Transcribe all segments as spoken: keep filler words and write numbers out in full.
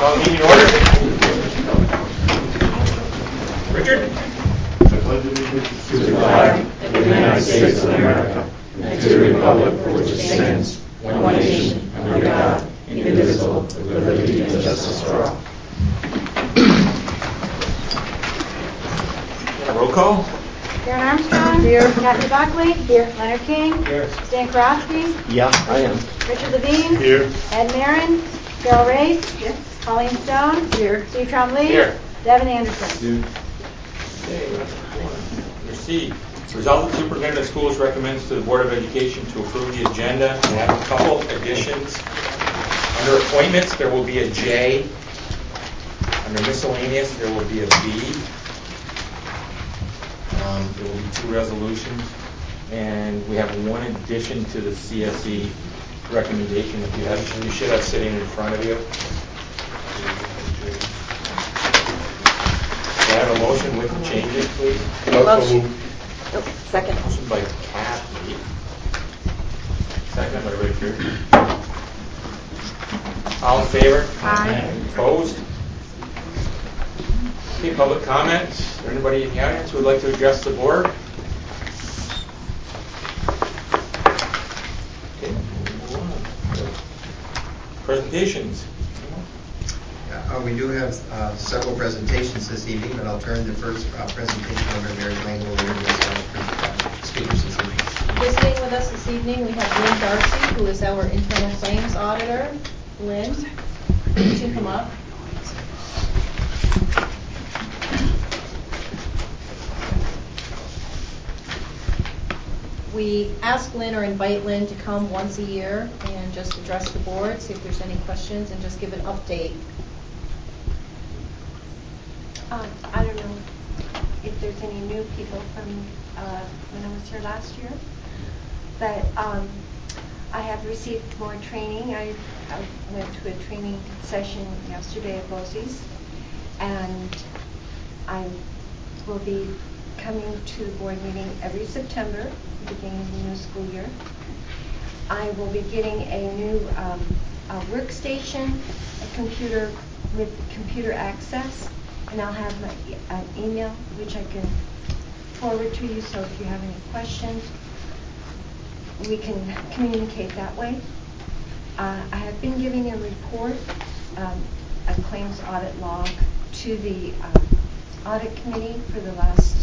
Call meeting order. Richard? I pledge allegiance to the flag of the United States of America and to the republic for which it stands, one nation, under God, indivisible, with liberty and justice for all. Roll call. Karen Armstrong. Here. Kathy Buckley. Here. Leonard King. Here. Stan Karofsky. Yeah, I am. Richard Levine. Here. Ed Marin. Carol Race. Here. Colleen Stone. Here. Steve Trombley. Here. Devin Anderson. Okay. Under C, resolve that the superintendent of schools recommends to the Board of Education to approve the agenda. We have a couple additions. Under appointments, there will be a J. Under miscellaneous, there will be a B. Um, there will be two resolutions. And we have one addition to the C S E recommendation that you have. You should have sitting in front of you. Can I have a motion with the changes, please? Motion. Oh, second. Motion by Kathy. Second by Richard. All in favor? Aye. Opposed? Okay, public comments. Is there anybody in the audience who would like to address the board? Okay, we'll move on. Presentations. Uh, we do have uh, several presentations this evening, but I'll turn the first uh, presentation over to Mary Lane, who will introduce our speakers this evening. Visiting with us this evening, we have Lynn Darcy, who is our internal claims auditor. Lynn, would you come up? We ask Lynn or invite Lynn to come once a year and just address the board, see if there's any questions, and just give an update. Um, I don't know if there's any new people from uh, when I was here last year, but um, I have received more training. I, I went to a training session yesterday at BOCES, and I will be coming to the board meeting every September, beginning of the new school year. I will be getting a new um, a workstation, a computer with computer access, and I'll have my e- an email which I can forward to you, so if you have any questions, we can communicate that way. Uh, I have been giving a report, um, a claims audit log, to the uh, audit committee for the last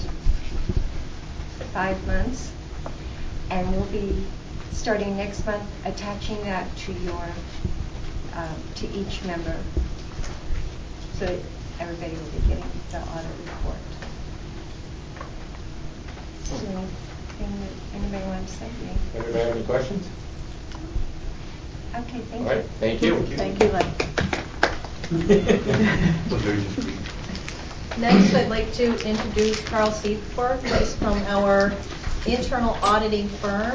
five months, and we'll be starting next month attaching that to your um, to each member, so that everybody will be getting the audit report. So, anything that anybody wants to say to me? Anybody have any questions? Okay, thank All right, you. thank you. Thank you, Lynn. Next, I'd like to introduce Carl Seifert, who is from our internal auditing firm.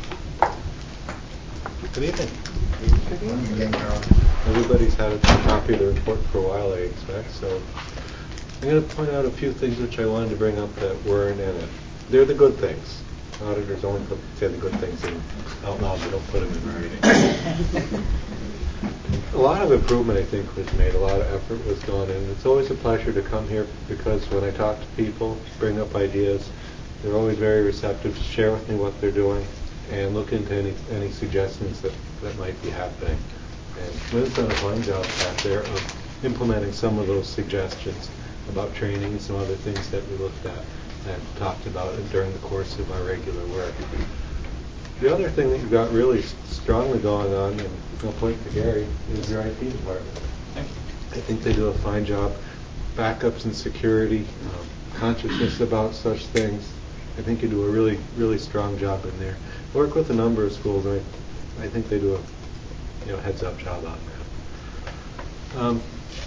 Good evening. Good evening again, Carl. Everybody's had a copy of the report for a while, I expect, so I'm going to point out a few things which I wanted to bring up that weren't in it. They're the good things. Auditors only put, say the good things in out loud, they don't put them in writing. A lot of improvement, I think, was made. A lot of effort was gone in. It's always a pleasure to come here because when I talk to people, bring up ideas, they're always very receptive to share with me what they're doing and look into any any suggestions that, that might be happening. And Lynn's done a fine job back there of implementing some of those suggestions about training and some other things that we looked at and talked about during the course of our regular work. The other thing that you've got really strongly going on, and I'll point to Gary, is your I T department. I think they do a fine job. Backups and security, um, consciousness about such things. I think you do a really, really strong job in there. I work with a number of schools, and I, I think they do a you know heads-up job on that. Um,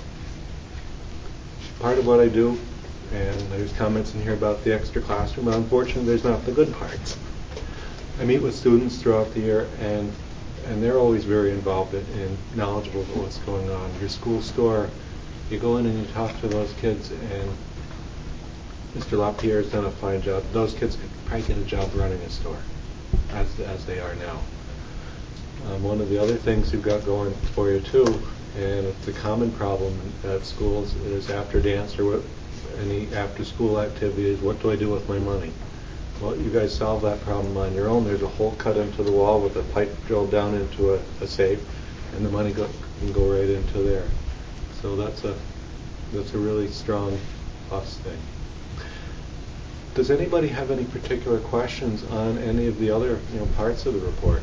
part of what I do, and there's comments in here about the extra classroom, but unfortunately there's not the good parts. I meet with students throughout the year, and and they're always very involved in, and knowledgeable about what's going on. Your school store, you go in and you talk to those kids, and Mister LaPierre has done a fine job. Those kids could probably get a job running a store, as as they are now. Um, one of the other things you've got going for you too And it's a common problem at schools is after dance or what, any after-school activities, what do I do with my money? Well, you guys solve that problem on your own. There's a hole cut into the wall with a pipe drilled down into a, a safe, and the money go, can go right into there. So that's a that's a really strong plus thing. Does anybody have any particular questions on any of the other you know parts of the report?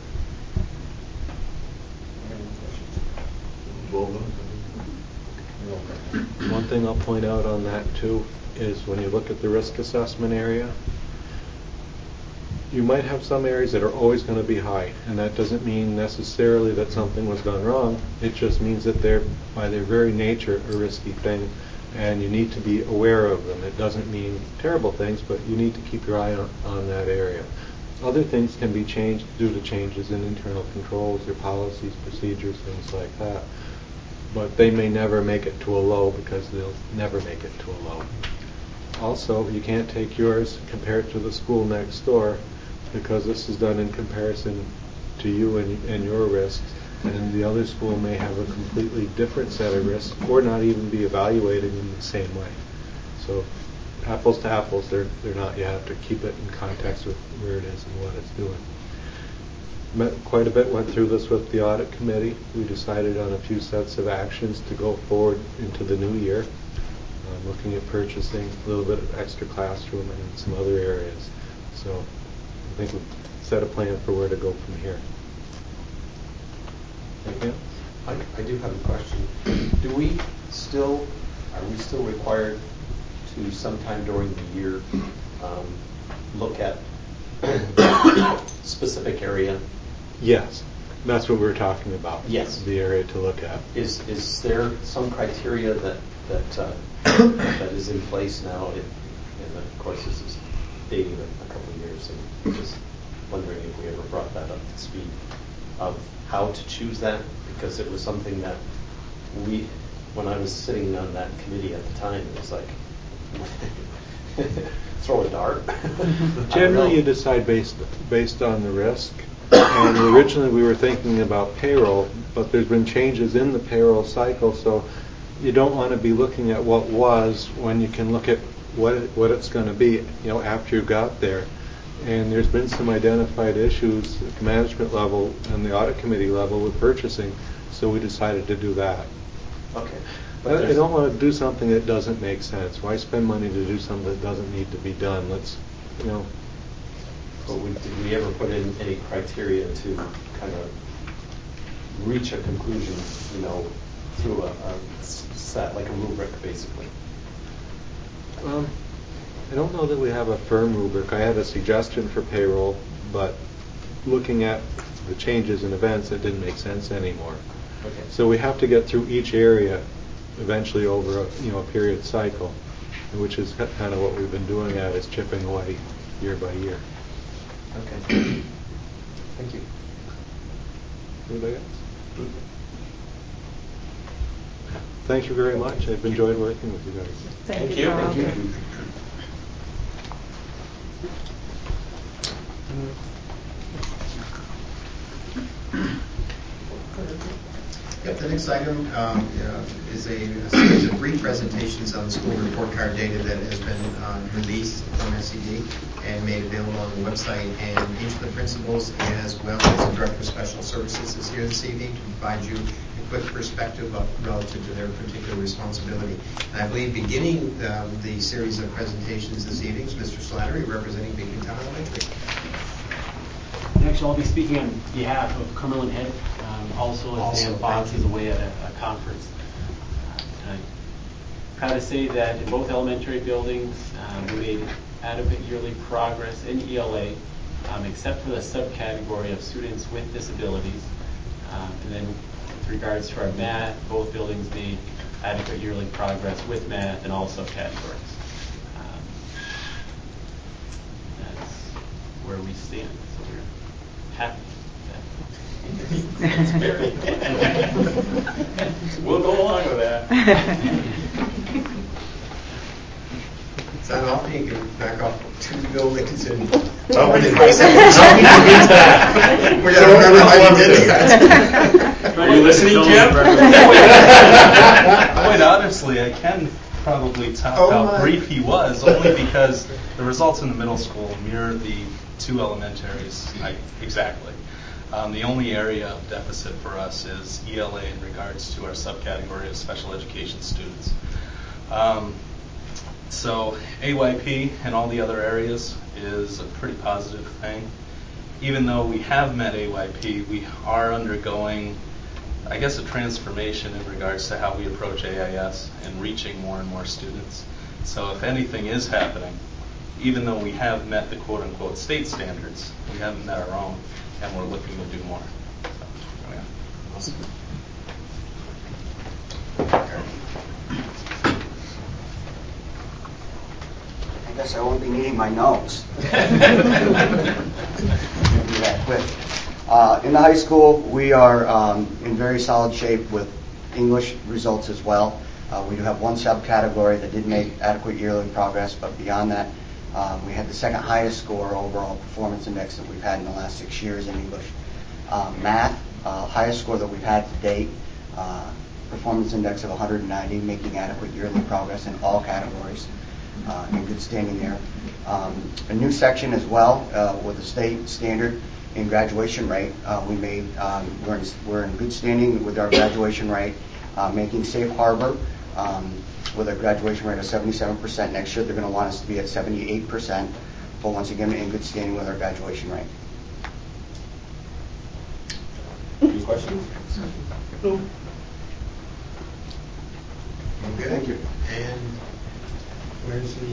One thing I'll point out on that too is when you look at the risk assessment area, you might have some areas that are always going to be high, and that doesn't mean necessarily that something was done wrong. It just means that they're, by their very nature, a risky thing, and you need to be aware of them. It doesn't mean terrible things, but you need to keep your eye on, on that area. Other things can be changed due to changes in internal controls, your policies, procedures, things like that. But they may never make it to a low because they'll never make it to a low. Also, you can't take yours and compare it to the school next door because this is done in comparison to you and, and your risks, and the other school may have a completely different set of risks or not even be evaluated in the same way. So apples to apples, they're, they're not. You have to keep it in context with where it is and what it's doing. Met quite a bit, went through this with the audit committee. We decided on a few sets of actions to go forward into the new year, uh, looking at purchasing a little bit of extra classroom and some other areas. So I think we've set a plan for where to go from here. Anything else? I, I do have a question. Do we still, are we still required to sometime during the year um, look at specific area? Yes, that's what we were talking about. Yes, the area to look at. Is is there some criteria that that uh, that is in place now? It, and of course, this is dating a, a couple of years, and just wondering if we ever brought that up to speed of how to choose that, because it was something that we, when I was sitting on that committee at the time, it was like throw a dart. Generally, you decide based based on the risk. And originally we were thinking about payroll, but there's been changes in the payroll cycle, so you don't want to be looking at what was when you can look at what it, what it's going to be, you know, after you got there. And there's been some identified issues at the management level and the audit committee level with purchasing, so we decided to do that. Okay. But I don't want to do something that doesn't make sense. Why spend money to do something that doesn't need to be done? Let's, you know. But we, did we ever put in any criteria to kind of reach a conclusion, you know, through a, a set, like a rubric, basically? Um, I don't know that we have a firm rubric. I had a suggestion for payroll, but looking at the changes in events, it didn't make sense anymore. Okay. So we have to get through each area eventually over a, you know, a period cycle, which is kind of what we've been doing at, is chipping away year by year. Okay. Thank you. Anybody else? Thank you very much. I've enjoyed working with you guys. Thank you. Thank you. Yep, the next item um, uh, is a, a series of brief presentations on the school report card data that has been uh, released from S E D and made available on the website. And each of the principals, as well as the Director of Special Services, is here this evening to provide you a quick perspective of, relative to their particular responsibility. And I believe beginning um, the series of presentations this evening is Mister Slattery, representing Beacon Town Elementary. Actually, I'll be speaking on behalf of Cumberland Head, um, also as Also, Dan Fox thank is you. away at a, a conference. Uh, I'm proud to say that in both elementary buildings, um, we made adequate yearly progress in E L A, um, except for the subcategory of students with disabilities. Um, and then with regards to our math, both buildings made adequate yearly progress with math and all subcategories. Um, that's where we stand. So we're happy. That's very We'll go along with that. Son off, you can knock off two buildings in How many- twenty-five seconds. how many did that? We're gonna remember how you did that. Are you listening, Jim? Quite honestly, I can probably top Oh how my. brief he was, only because the results in the middle school mirror the two elementaries like, exactly. Um, the only area of deficit for us is E L A in regards to our subcategory of special education students. Um, so A Y P and all the other areas is a pretty positive thing. Even though we have met A Y P, we are undergoing, I guess, a transformation in regards to how we approach A I S and reaching more and more students. So if anything is happening, even though we have met the quote-unquote state standards, we haven't met our own, and we're looking to do more. So, yeah. Awesome. I guess I won't be needing my notes. Do that quick. Uh, in the high school, we are um, in very solid shape with English results as well. Uh, we do have one subcategory that did make adequate yearly progress, but beyond that, um, we had the second highest score overall performance index that we've had in the last six years in English. Um, math, uh, highest score that we've had to date, uh, performance index of one hundred ninety, making adequate yearly progress in all categories. Uh, in good standing there. Um, a new section as well uh, with a state standard in graduation rate. Uh, we made um, we're, in, we're in good standing with our graduation rate, uh, making Safe Harbor um, with a graduation rate of seventy-seven percent. Next year they're going to want us to be at seventy-eight percent, but once again in good standing with our graduation rate. Any questions? No. Good. Thank you. And where's the?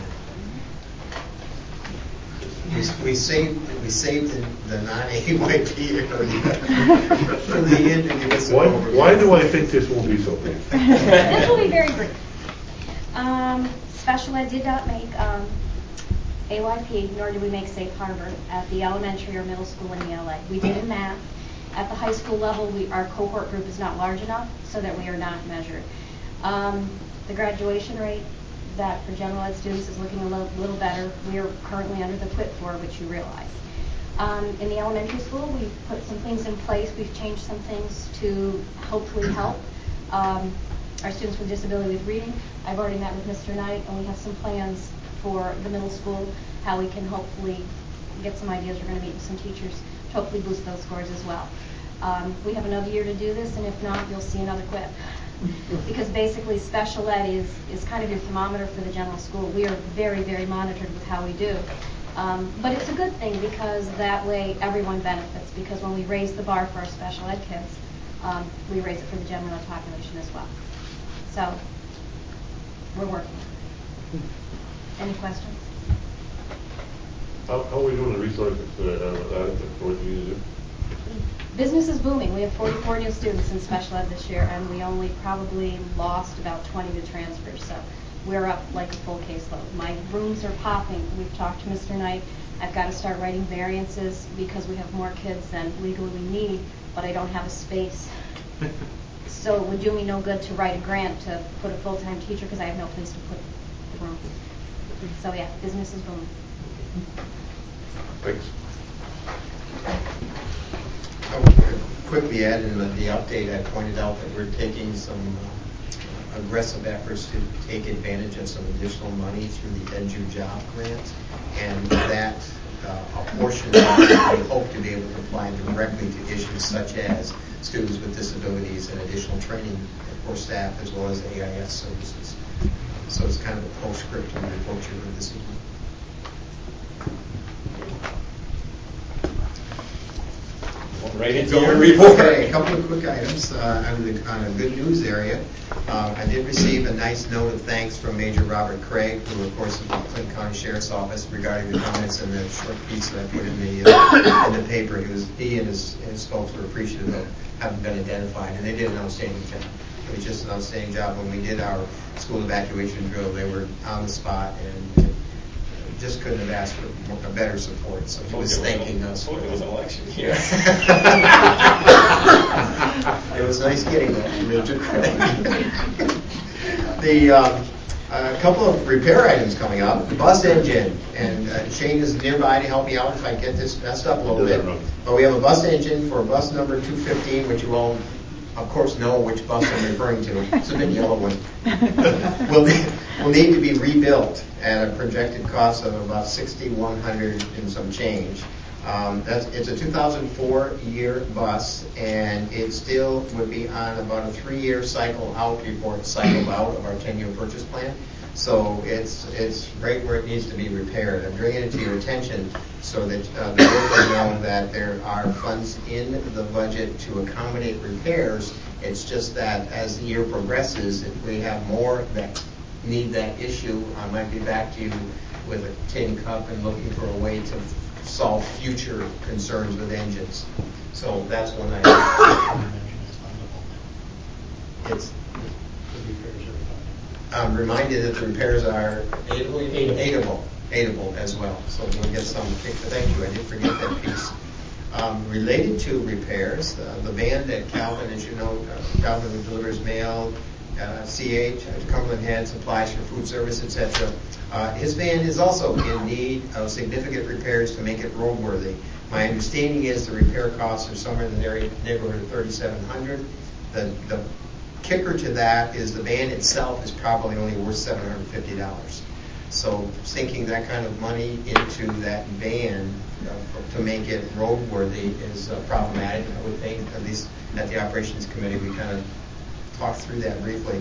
We, we saved we saved the, the non-A Y P area for the end to give us a Why, overview. why do I think this will be so brief? This will be very brief. Um, special ed did not make um, A Y P, nor did we make Safe Harbor at the elementary or middle school in E L A. We did in math. At the high school level, we, our cohort group is not large enough so that we are not measured. Um, the graduation rate that for general ed students is looking a little, little better. We are currently under the quit floor, which you realize. Um, in the elementary school, we've put some things in place. We've changed some things to hopefully help um, our students with disability with reading. I've already met with Mister Knight, and we have some plans for the middle school, how we can hopefully get some ideas. We're going to meet with some teachers to hopefully boost those scores as well. Um, we have another year to do this, and if not, you'll see another quit. Because basically special ed is, is kind of your thermometer for the general school. We are very, very monitored with how we do. Um, but it's a good thing because that way everyone benefits, because when we raise the bar for our special ed kids, um, we raise it for the general ed population as well. So we're working. Any questions? How, how are we doing the resources uh, adequate for what you need to do? Business is booming. We have forty-four new students in special ed this year, and we only probably lost about twenty to transfers. So we're up like a full caseload. My rooms are popping. We've talked to Mister Knight. I've got to start writing variances because we have more kids than legally we need, but I don't have a space. So it would do me no good to write a grant to put a full-time teacher because I have no place to put the room. So yeah, business is booming. Thanks. I would quickly add in the, the update, I pointed out that we're taking some uh, aggressive efforts to take advantage of some additional money through the Edu Job Grant, and that uh, a portion of that we hope to be able to apply directly to issues such as students with disabilities and additional training for staff as well as A I S services. So it's kind of a postscript to the report you heard this evening. Right into your report. Okay, a couple of quick items uh, on, the, on a good news area. Um, I did receive a nice note of thanks from Major Robert Craig, who of course is with the Clinton County Sheriff's Office, regarding the comments in the short piece that I put in the uh, in the paper. He was he and his, his folks were appreciative of having been identified, and they did an outstanding job. It was just an outstanding job. When we did our school evacuation drill, they were on the spot and just couldn't have asked for more, a better support. So he was thanking us. It was an election year. It was nice getting that from Major Craig. The um, A couple of repair items coming up. The bus engine, and uh, Shane is nearby to help me out if I get this messed up a little bit. But we have a bus engine for bus number two fifteen, which you all, of course, know which bus I'm referring to. It's a big yellow one. will, need, will need to be rebuilt at a projected cost of about sixty-one hundred dollars and some change. Um, that's, it's a two thousand four year bus, and it still would be on about a three-year cycle out before it's cycled out of our ten-year purchase plan. So it's it's right where it needs to be repaired. I'm bringing it to your attention so that uh, the board will know that there are funds in the budget to accommodate repairs. It's just that as the year progresses, if we have more that need that issue, I might be back to you with a tin cup and looking for a way to solve future concerns with engines. So that's one item. It's, I'm reminded that the repairs are aidable, aidable as well. So we'll get some. Thank you. I did forget that piece. Um, related to repairs, uh, the van that Calvin, as you know, uh, Calvin delivers mail, uh, C H, uh, Cumberland Head supplies for food service, et cetera. Uh, his van is also in need of significant repairs to make it roadworthy. My understanding is the repair costs are somewhere in the neighborhood of thirty-seven hundred dollars. The, the kicker to that is the van itself is probably only worth seven hundred fifty dollars. So sinking that kind of money into that van uh, to make it roadworthy is uh, problematic, I would think. At least at the operations committee, we kind of talked through that briefly.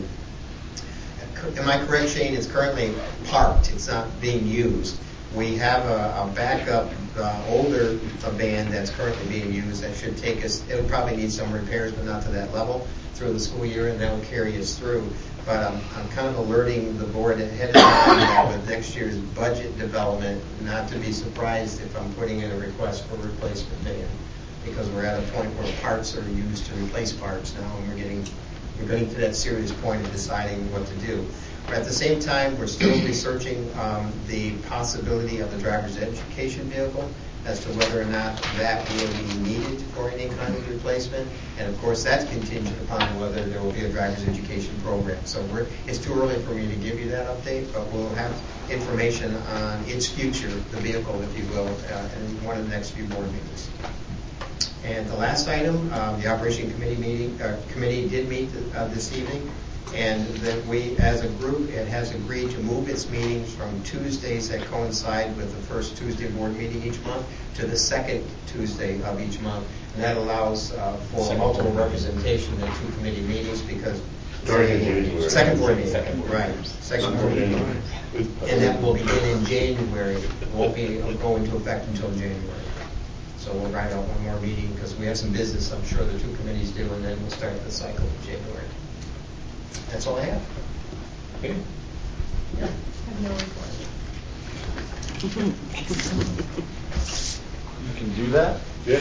Am I correct, Shane? It's currently parked. It's not being used. We have a, a backup, uh, older van that's currently being used that should take us, it'll probably need some repairs, but not to that level through the school year, and that'll carry us through. But um, I'm kind of alerting the board ahead of time that with next year's budget development, not to be surprised if I'm putting in a request for a replacement van, because we're at a point where parts are used to replace parts now, and we're getting We're getting to that serious point of deciding what to do. But at the same time, we're still researching um, the possibility of the driver's education vehicle as to whether or not that will be needed for any kind of replacement. And of course, that's contingent upon whether there will be a driver's education program. So we're, it's too early for me to give you that update, but we'll have information on its future, the vehicle, if you will, uh, in one of the next few board meetings. And the last item, um, the Operation Committee meeting uh, committee did meet uh, this evening, and that we, as a group, it has agreed to move its meetings from Tuesdays that coincide with the first Tuesday board meeting each month to the second Tuesday of each month, and that allows uh, for second multiple board representation in two committee meetings because Starting in January. Second board meeting, second board right? Second board meeting, and that will begin in January. It won't be go into effect until January. So we'll write out one more meeting because we have some business, I'm sure the two committees do, and then we'll start the cycle in January. That's all I have. Okay. I have no report. You can do that? You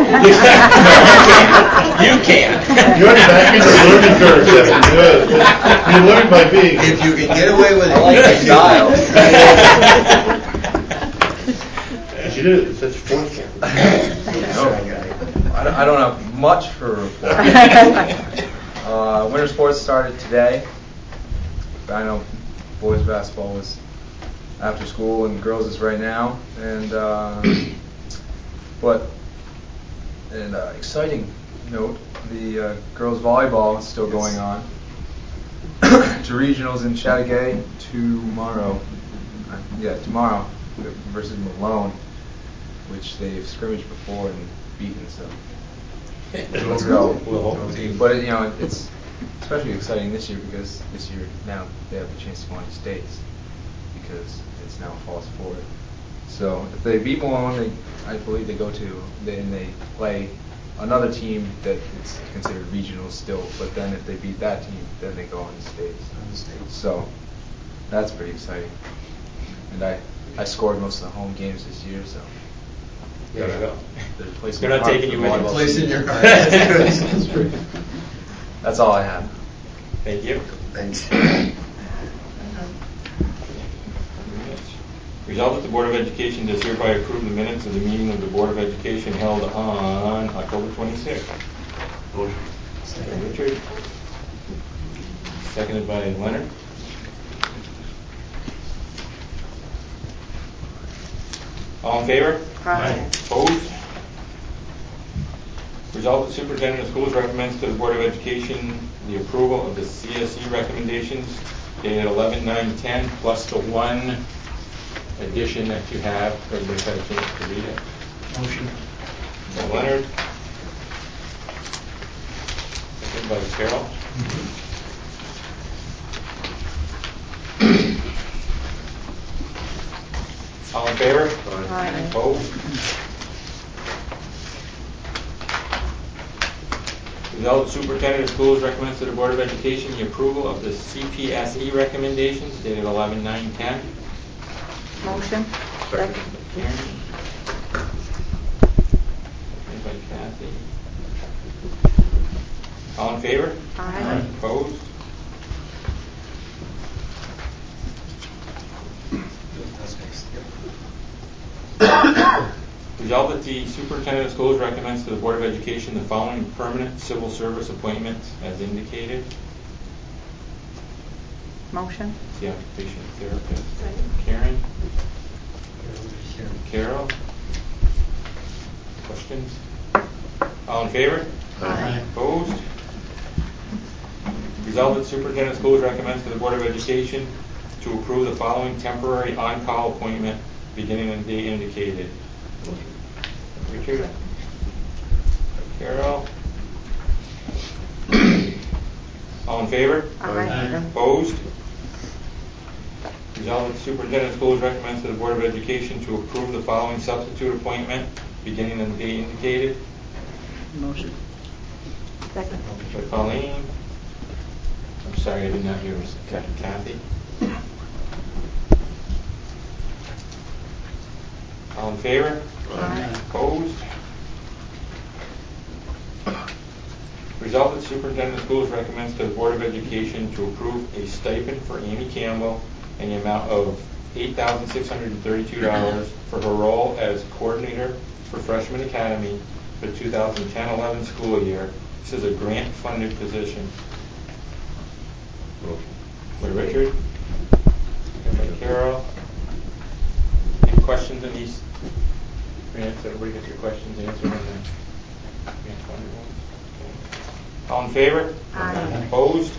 can. You're back in the learning curve, Kevin. Good. You learn by being. If you can get away with it. I like the style. She did it such fourth camp. I don't, I don't have much for a report. uh, winter sports started today. I know boys basketball was after school and girls is right now. And uh, but an uh, exciting note: the uh, girls volleyball is still going on. To regionals in Chateaugay tomorrow. Uh, yeah, tomorrow versus Malone, which they've scrimmaged before and beaten, so let's go. But you know, it's especially exciting this year because this year now they have the chance to go on to states because it's now falls forward. So if they beat Malone, they, I believe they go to they, and they play another team that is considered regional still. But then if they beat that team, then they go on to states. So that's pretty exciting. And I I scored most of the home games this year, so. There you go. They're not taking you in. Place in your heart. That's good. That's all I have. Thank you. Thanks. Resolved that the Board of Education does hereby approve the minutes of the meeting of the Board of Education held on October twenty-sixth. Motion. Second, Richard. Seconded by Leonard. All in favor? Aye. Opposed? Resolved that the superintendent of schools recommends to the Board of Education the approval of the C S E recommendations dated eleven nine ten plus the one addition that you have. Everybody's had a chance to read it. Motion. By Leonard. Second by Carol. All in favor? Aye. Opposed? Resolved, the superintendent of schools recommends to the Board of Education the approval of the C P S E recommendations dated eleven nine ten. Motion. Second by Karen. Second by Kathy. All in favor? Aye. Opposed? Resolved that the superintendent of schools recommends to the Board of Education the following permanent civil service appointments as indicated. Motion. The occupational therapist. Karen. Carol. Questions? All in favor? Aye. Opposed? Resolved that the superintendent of schools recommends to the Board of Education to approve the following temporary on-call appointment beginning on the date indicated. Richard. Carol. All in favor? Aye. Opposed? Resolved that the superintendent of schools recommends to the Board of Education to approve the following substitute appointment beginning on the date indicated. Motion. Second. By Pauline. I'm sorry, I did not hear. Was it Kathy? All in favor? Aye. Opposed? Resolved that the superintendent of schools recommends to the Board of Education to approve a stipend for Amy Campbell in the amount of eight thousand six hundred thirty-two dollars for her role as coordinator for Freshman Academy for the two thousand ten eleven school year. This is a grant-funded position. By Richard. And by Carol. Any questions on these grants? Everybody get your questions answered on the grant-funded ones? Okay. All in favor? Aye. Opposed?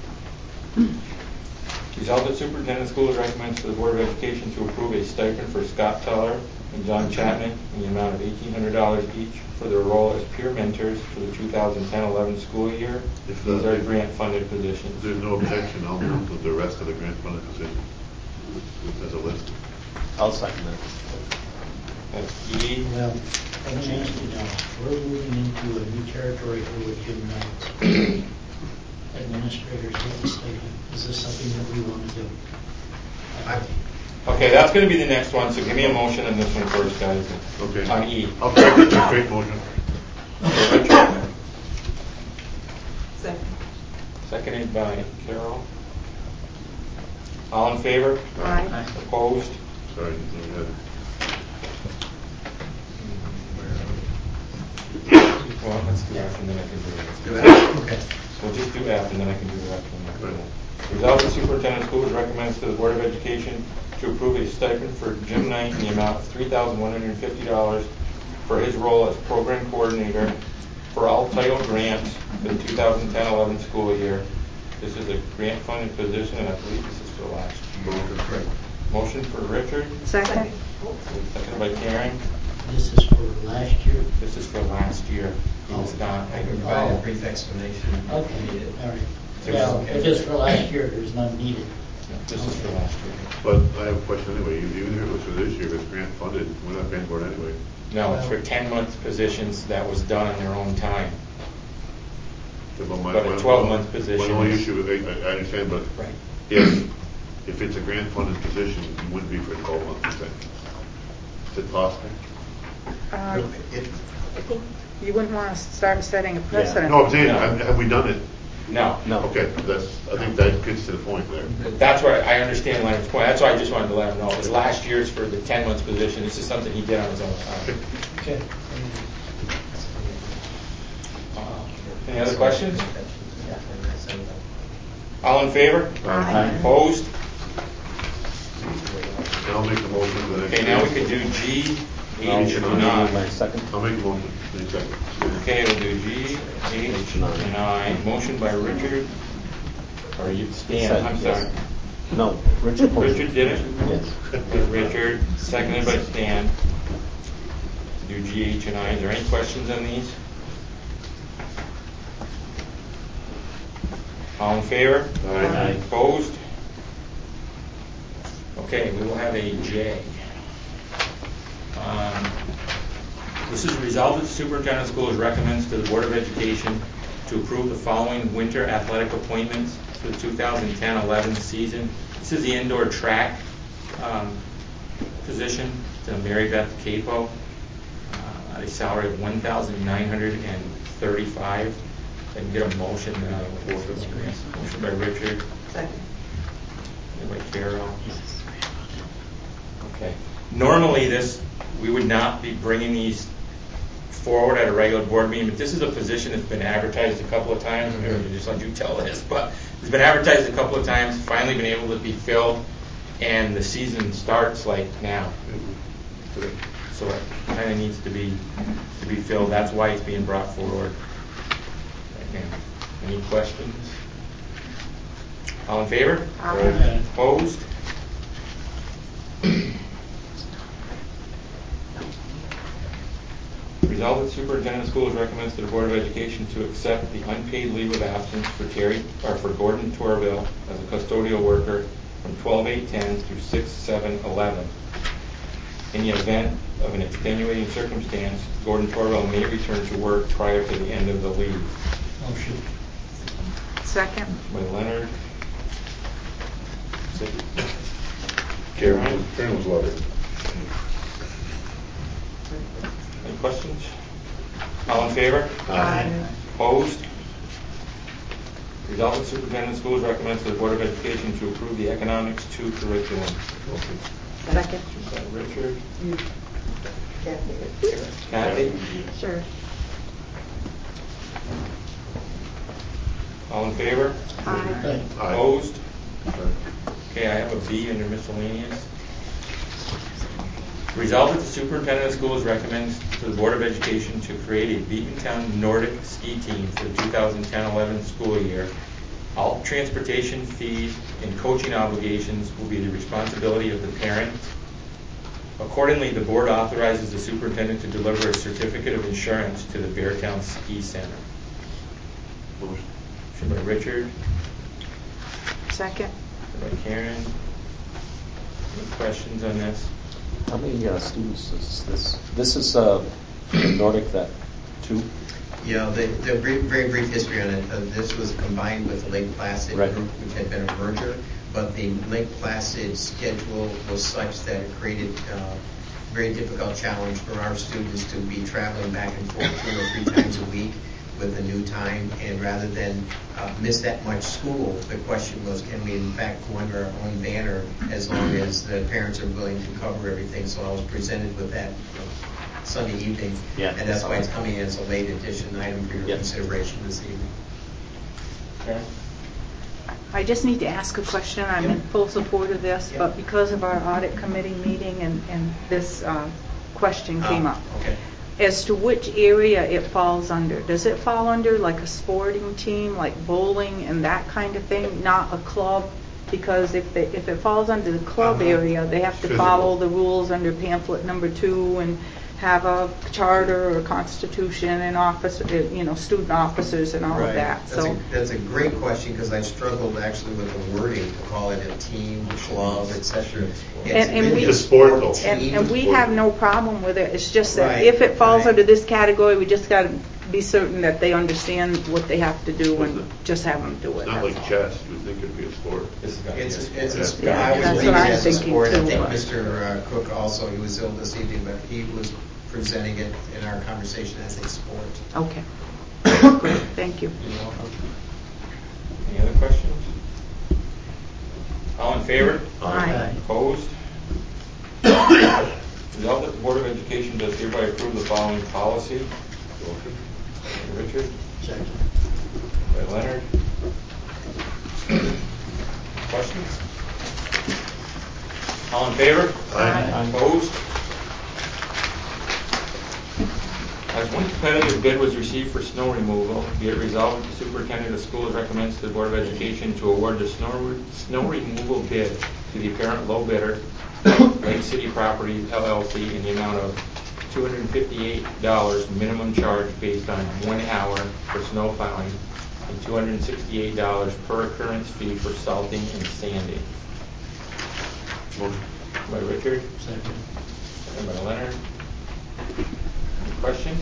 Resolved that superintendent of schools recommends to the Board of Education to approve a stipend for Scott Teller and John Chapman in the amount of eighteen hundred dollars each for their role as peer mentors for the two thousand ten eleven school year. If, These uh, are grant-funded positions. If there's no objection, I'll move to the rest of the grant funded positions as a list. I'll second that. That's E. Well, let me ask you now, we're moving into a new territory here with Jim Knight. Administrators with the stipend. Is this something that we want to do? Okay, that's going to be the next one, so give me a motion on this one first, guys. Okay. On E. I'll second the great motion. Second. Seconded by Carol. All in favor? Aye. Opposed? Sorry, go ahead. Well, let's do F and then I can do it. Do F? Okay. We'll just do F and then I can do the rest of them. Resolved that the superintendent of schools recommends to the Board of Education to approve a stipend for Jim Knight in the amount of three thousand one hundred fifty dollars for his role as program coordinator for all title grants for the two thousand ten eleven school year. This is a grant-funded position, and I believe this is for last year. Correct. Motion for Richard. Second. Seconded by Karen. This is for last year? This is for last year. He was gone. I can provide a brief explanation if Okay, needed. all right. Well, if it's for last year, there's none needed. No, this is for last year. But I have a question anyway. Even if it was for this year, if it's grant funded, we're not paying for it anyway. No, it's for ten-month positions that was done on their own time. Yeah, But, my, But a my- twelve-month position My only is- issue, I, I understand, but Right. if if it's a grant funded position, it wouldn't be for twelve months. You think? Is it possible? Uh, It- I think you wouldn't want to start setting a precedent. No, I'm saying, No. have have we done it? No. No. Okay, that's. I think that gets to the point there. That's why I understand Leonard's point. That's why I just wanted to let him know. It was last year's for the ten-month position. This is something he did on his own time. Okay. Any other questions? All in favor? Aye. Opposed? I'll make the motion for the next. Okay, now we can do G, I'll- H, and I. My second. I'll make the motion. Any second. Okay, we'll do G, H, and I. Motion by Richard. Or you, Stan, I'm sorry. No, Richard. Richard did it? Yes. By Richard, seconded by Stan. To do G, H, and I. Is there any questions on these? All in favor? Aye. Opposed? Okay, we will have a J. Um, This is resolved that the superintendent of schools recommends to the Board of Education to approve the following winter athletic appointments for the two thousand ten eleven season. This is the indoor track um, position to Mary Beth Capo uh, at a salary of one thousand nine hundred thirty-five dollars. I can get a motion. Uh, motion by Richard. Second. Second by Carol. Okay. Normally, this we would not be bringing these forward at a regular board meeting, but this is a position that's been advertised a couple of times. I'm going to just let you tell this, but it's been advertised a couple of times, finally been able to be filled, and the season starts like now. So it kind of needs to be to be filled. That's why it's being brought forward right now. Any questions? All in favor? Aye. Opposed? Resolved that the superintendent of schools recommends to the Board of Education to accept the unpaid leave of absence for Terry or for Gordon Torville as a custodial worker from twelve eight ten through six seven eleven. In the event of an extenuating circumstance, Gordon Torville may return to work prior to the end of the leave. Motion. Second. By Leonard. Second. Karen, Karen was lovely. Any questions? All in favor? Aye. Opposed? Resolved that the superintendent of schools recommends to the Board of Education to approve the Economics two curriculum. Second. By Richard. Kathy. Kathy? Sure. All in favor? Aye. Opposed? Okay, I have a B under miscellaneous. Resolved that the superintendent of schools recommends to the Board of Education to create a Beatontown Nordic ski team for the two thousand ten eleven school year. All transportation fees and coaching obligations will be the responsibility of the parent. Accordingly, the board authorizes the superintendent to deliver a certificate of insurance to the Beartown Ski Center. Motion. Motion by Richard. Second. Second by Karen. Any questions on this? How many uh, students is this? This is uh, Nordic that two? Yeah, the, the brief, very brief history on it. Uh, this was combined with the Lake Placid Right. group, which had been a merger, but the Lake Placid schedule was such that it created uh, a very difficult challenge for our students to be traveling back and forth two or three times a week with a new time, and rather than uh, miss that much school, the question was, can we in fact go under our own banner as long as the parents are willing to cover everything? So I was presented with that uh, Sunday evening, Yeah, and that's why it's coming in as a late edition item for your Yes. consideration this evening. Karen? I just need to ask a question. I'm in full support of this, Yeah. but because of our audit committee meeting and, and this uh, question came Ah, up. Okay. As to which area it falls under. Does it fall under like a sporting team, like bowling and that kind of thing, not a club? Because if they, if it falls under the club Uh-huh. area, they have to Physical. follow the rules under pamphlet number two and have a charter or constitution and office, you know, student officers and all Right. of that. That's, So a, that's a great question, because I struggled actually with the wording to call it a team, club, et cetera. It's And- and really we- It's a sport, though. And, team. and we have no problem with it. It's just that Right, if it falls right. under this category, we just got to be certain that they understand what they have to do and just have them do it. It's not that's like all. chess. You would think it'd be a sport. This is gotta be a It's, sport. it's a sport. Yeah, I was that's leaving what I'm it as a thinking, sport. I too. think Mister uh, Cook also, he was ill this evening, but he was presenting it in our conversation as a sport. Okay. Great. Thank you. You're welcome. Any other questions? All in favor? Aye. Opposed? Resolved that the Board of Education does hereby approve the following policy. Motion. By Richard. Second. By Leonard. Questions? All in favor? Aye. Opposed? As one competitive bid was received for snow removal, be it resolved that the superintendent of schools recommends to the Board of Education to award the snow, snow removal bid to the apparent low bidder, Lake City Properties L L C, in the amount of two hundred fifty-eight dollars minimum charge based on one hour for snow plowing and two hundred sixty-eight dollars per occurrence fee for salting and sanding. Motion. By Richard. Second. Second by Leonard. Any questions?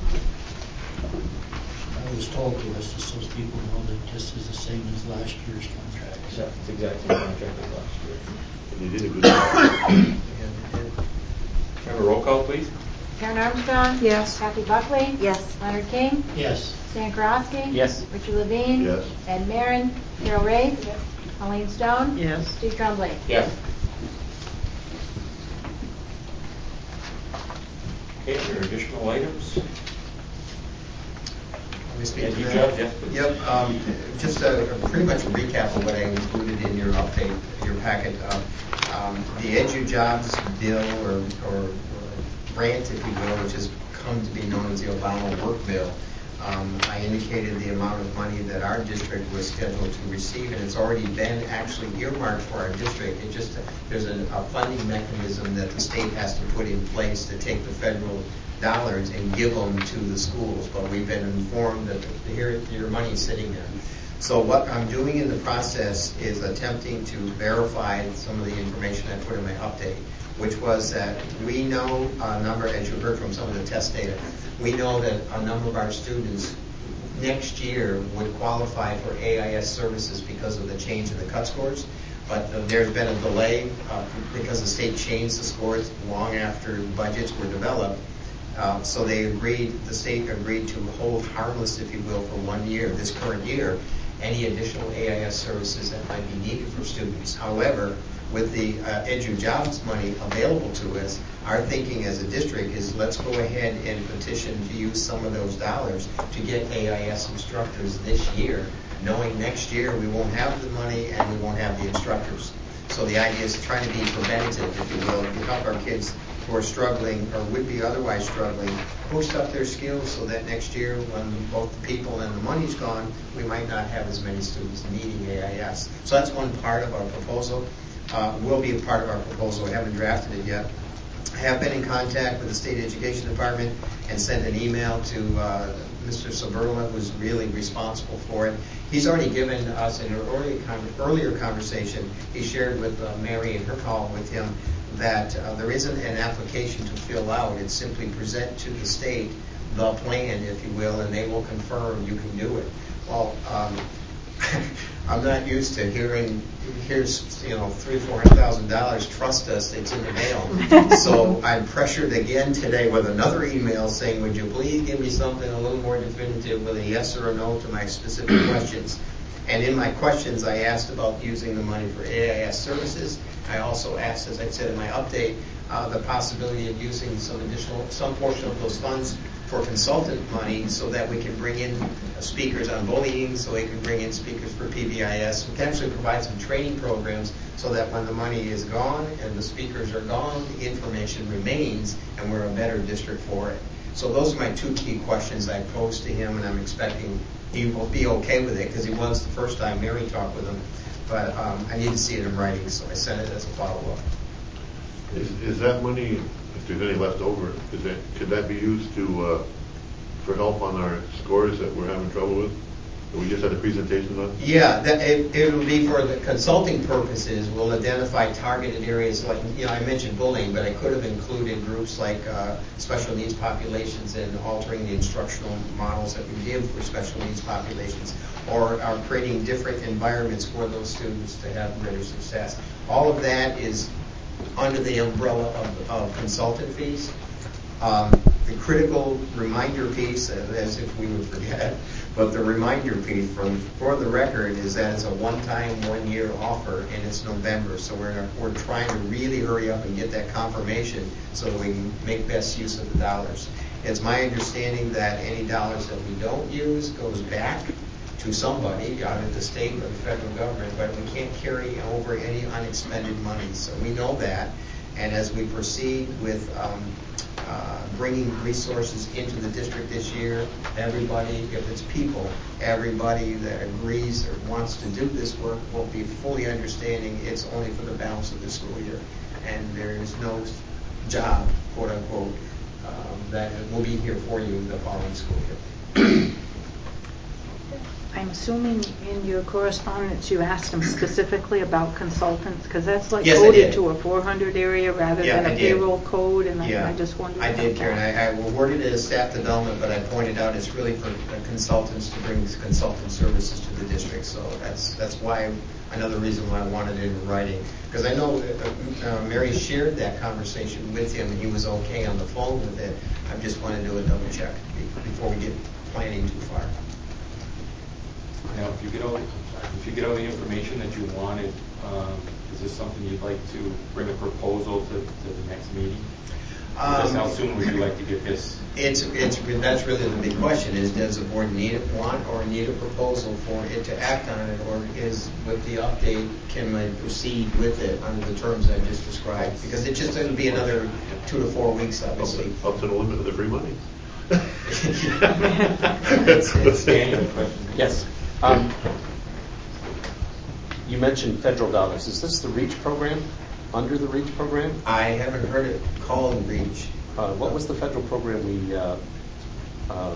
I was told to us, just so people know that this is the same as last year's contract. Yeah, it's the exact same contract as last year. And you did a good job. Can I have a roll call, please? Karen Armstrong? Yes. Kathy Buckley? Yes. Leonard King? Yes. Stan Krasky? Yes. Richard Levine? Yes. Ed Marin? Carol Race? Yes. Colleen Stone? Yes. Steve Trombley? Yes. Okay, under additional items? Let me speak Yeah, to you that. judge, yes, please. Yep, um, just a, a pretty much a recap of what I included in your update, your packet. Um, um, the EduJobs bill or, or, or grant, if you will, which has come to be known as the Obama work bill. Um, I indicated the amount of money that our district was scheduled to receive, and it's already been actually earmarked for our district. It just there's a, a funding mechanism that the state has to put in place to take the federal dollars and give them to the schools. But we've been informed that the, here your money is sitting there. So what I'm doing in the process is attempting to verify some of the information I put in my update, which was that we know a number, as you heard from some of the test data, we know that a number of our students next year would qualify for A I S services because of the change in the cut scores. But uh, there's been a delay uh, because the state changed the scores long after budgets were developed. Uh, so they agreed, the state agreed to hold harmless, if you will, for one year, this current year, any additional A I S services that might be needed for students. However, with the uh, EduJobs money available to us, our thinking as a district is let's go ahead and petition to use some of those dollars to get A I S instructors this year, knowing next year we won't have the money and we won't have the instructors. So the idea is to try to be preventative, if you will, to help our kids who are struggling or would be otherwise struggling boost up their skills so that next year when both the people and the money's gone, we might not have as many students needing A I S. So that's one part of our proposal. Uh, will be a part of our proposal. We haven't drafted it yet. I have been in contact with the State Education Department and sent an email to uh, Mister Saberla, who's really responsible for it. He's already given us in an earlier, earlier conversation, he shared with uh, Mary in her call with him that uh, there isn't an application to fill out. It's simply present to the state the plan, if you will, and they will confirm you can do it. Well, um, I'm not used to hearing, here's, you know, three, four hundred thousand dollars, trust us, it's in the mail. So I'm pressured again today with another email saying, would you please give me something a little more definitive with a yes or a no to my specific questions. And in my questions, I asked about using the money for A I S services. I also asked, as I said in my update, uh, the possibility of using some additional, some portion of those funds for consultant money so that we can bring in uh, speakers on bullying, so we can bring in speakers for P B I S. We can actually provide some training programs so that when the money is gone and the speakers are gone, the information remains and we're a better district for it. So those are my two key questions I posed to him, and I'm expecting he will be okay with it because he was the first time Mary talked with him. But um, I need to see it in writing, so I sent it as a follow-up. Is, is that money, if there's any left over, could that, could that be used to, uh, for help on our scores that we're having trouble with? That we just had a presentation on? Yeah, that, it, it will be for the consulting purposes. We'll identify targeted areas like, you know, I mentioned bullying, but I could have included groups like uh, special needs populations and altering the instructional models that we give for special needs populations, or are creating different environments for those students to have greater success. All of that is under the umbrella of, of consultant fees. Um, the critical reminder piece, as if we would forget, but the reminder piece from, for the record is that it's a one-time, one-year offer, and it's November, so we're we're trying to really hurry up and get that confirmation so that we can make best use of the dollars. It's my understanding that any dollars that we don't use goes back to somebody, either the state or the federal government, but we can't carry over any unexpended money. So we know that, and as we proceed with um, uh, bringing resources into the district this year, everybody, if it's people, everybody that agrees or wants to do this work will be fully understanding it's only for the balance of the school year, and there is no job, quote unquote, um, that will be here for you the following school year. I'm assuming in your correspondence you asked them specifically about consultants, because that's like Yes, I coded did. to a four hundred area rather Yeah, than I a did. payroll code, and I, Yeah, I just wondered I about did, Karen. that. I, I worded it as staff development, but I pointed out it's really for uh, consultants to bring consultant services to the district. So that's that's why another reason why I wanted it in writing, because I know uh, uh, Mary shared that conversation with him, and he was okay on the phone with it. I just want to do a double check before we get planning too far. Now, if you get all, if you get all the information that you wanted, um, is this something you'd like to bring a proposal to, to the next meeting? Um, how soon would you like to get this? It's it's that's really the big question: is does the board need it, want, or need a proposal for it to act on it, or is with the update can we proceed with it under the terms I just described? Because it just it'll be another two to four weeks, obviously. Up to, up to the limit of the free money. it's, it's Daniel, question. Yes. Um, you mentioned federal dollars. Is this the REACH program? Under the REACH program? I haven't heard it called REACH. Uh, what was the federal program we uh, um,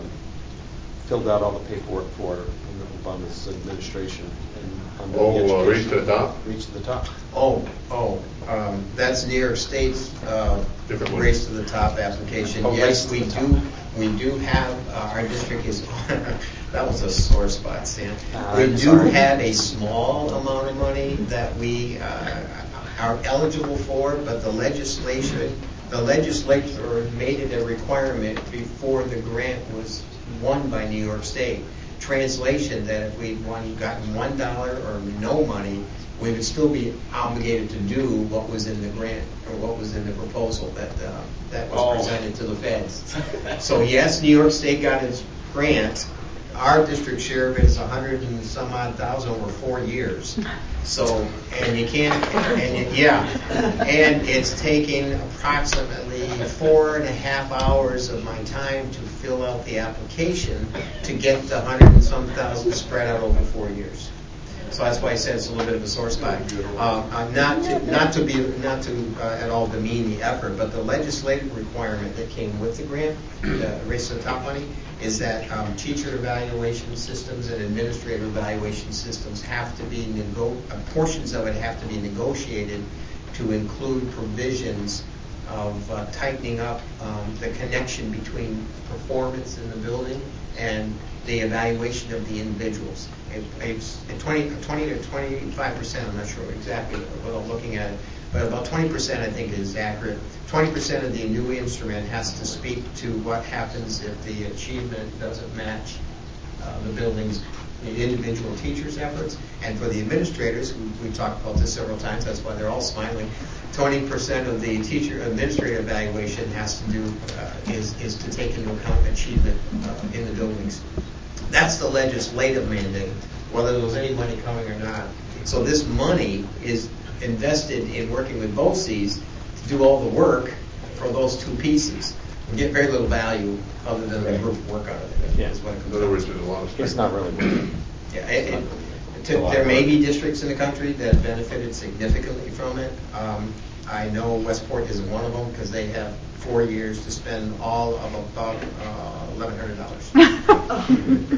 filled out all the paperwork for in the Obama's administration? And under Oh, the uh, education? Reach to the Top? Reach to the Top. Oh, oh, um, that's New York State's uh, Different one. Race to the Top application. Oh, Yes, Race to we the do. Top. We do have uh, our district is. That was a sore spot, Stan. Uh, we I'm do sorry. have a small amount of money that we uh, are eligible for, but the legislation, the legislature made it a requirement before the grant was won by New York State. Translation that if we'd won, gotten one dollar or no money, we would still be obligated to do what was in the grant or what was in the proposal that uh, that was Oh. presented to the feds. So yes, New York State got its grant. Our district share of it is a hundred and some odd thousand over four years. So, and you can't, and you, yeah, and it's taking approximately four and a half hours of my time to fill out the application to get the hundred and some thousand spread out over four years. So that's why I said it's a little bit of a sore spot. Um, uh, not to not to be not to uh, at all demean the effort, but the legislative requirement that came with the grant, the Race to the Top money, is that um, teacher evaluation systems and administrator evaluation systems have to be nego- uh, portions of it have to be negotiated to include provisions of uh, tightening up um, the connection between performance in the building and the evaluation of the individuals. A, a, a twenty, twenty to twenty-five percent, I'm not sure exactly what I'm looking at, but about twenty percent I think is accurate. twenty percent of the new instrument has to speak to what happens if the achievement doesn't match uh, the building's the individual teachers' efforts. And for the administrators, we, we've talked about this several times, that's why they're all smiling, twenty percent of the teacher administrative evaluation has to do, uh, is, is to take into account achievement uh, in the buildings. That's the legislative mandate, whether there's any money coming or not. So this money is invested in working with BOCES to do all the work for those two pieces. We get very little value other than the group work out of it. Yeah. Is what it comes In other words, down there's to. a lot of It's not really working. Yeah, it, it, to, there may be districts in the country that benefited significantly from it. Um, I know Westport is one of them because they have four years to spend all of about uh, eleven hundred dollars.